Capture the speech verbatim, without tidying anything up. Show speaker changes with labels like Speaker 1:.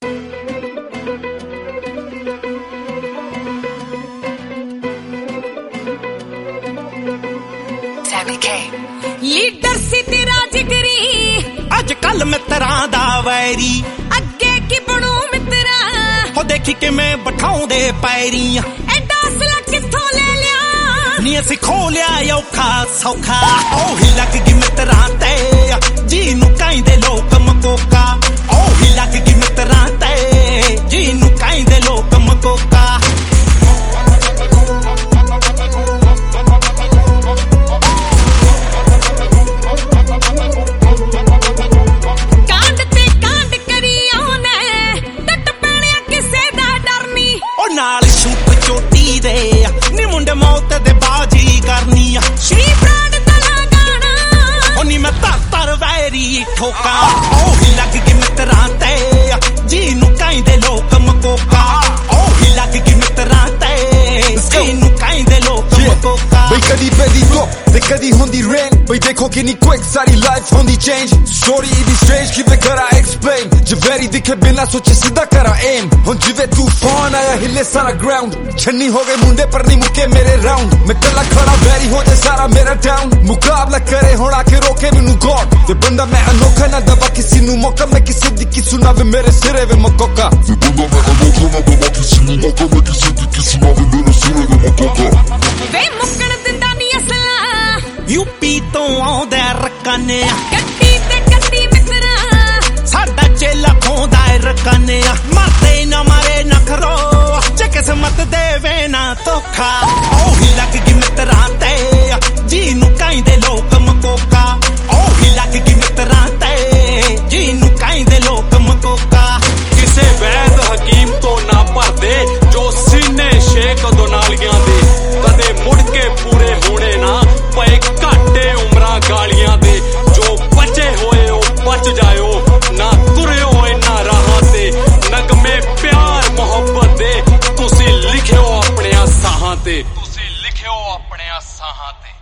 Speaker 1: Leader C तेरा जिगरी
Speaker 2: अज कल मित्रां दा वैरी
Speaker 1: अगे की बनू मित्रा
Speaker 2: हो देखी कि मैं बठाउंदे पैरी
Speaker 1: एडा असला किथों ले लिया
Speaker 2: नी असीं खो लिया औखा सौखा ओही लग गई मित्रां ते जी नूं काइंदे लोक मकोका ओही लग गई मित्रां ते जी नूं काइंदे लोक मकोका नाल शूक चोटी दे नी मुंडे मौत दे बाजी करनी
Speaker 1: श्री प्राण तला गाना
Speaker 2: ओनी मैं तर तर वैरी ठोका ओही लग गई मित्रां ते जी नूं काइंदे लोक मकोका ओही लग गई मित्रां ते जी नूं काइंदे लोक मकोका
Speaker 3: बई कदी पैदी लो ते कदी होंदी रेन बई देखो किन्नी क्विक सारी लाइफ होंदी चेंज स्टोरी इदी स्ट्रेंज किवें करा एक्सप्लेन जवेरी दिखे बिना सोचे सीधा करा एम हुण जिवें तूफान आया हिले सारा ग्राउंड छन्नी हो गए मुंडे पर नहीं मुके मेरे राउंड मैं कला खड़ा वैरी हो जाए सारा मेरा टाउन मुकाबला करे होना के रोके मैनू गॉड ते बंदा मैं अनोखा ना दबा किसी नू मौका मैं किसी दी की सुनावे मेरे सिरे वे मकोका ते बंदा मैं अनोखा ना दबा किसी नू मौका मैं किसी दी की सुनावे मेरे सिरे वे मकोका
Speaker 1: वे मुक्कण दिंदा नी असला
Speaker 2: यूपी तो आउंदा रकाने
Speaker 1: गड्डी ते गड्डी मित्रा
Speaker 2: साडा चेला खोंदा रकाने मारते ना मारे ना खरो जे किस्मत देवे ना धोखा ओही लग गई मित्रां ते जी नूं काइंदे लोक मकोका ओही लग गई मित्रां ते जी नूं काइंदे लोक मकोका
Speaker 4: किसे वैद हकीम तो ना भरदे जो सीने शेक दो नालियां दे कदे मुड़ के पूरे होने ना पए घाटे उमरां गालियां दे जो बचे होए ओ बच जाओ ना तुरियो इन्हां राहां ते नगमे प्यार मोहब्बत दे तुसी लिखियो अपने साहां ते तुसी लिखियो अपने साहां ते।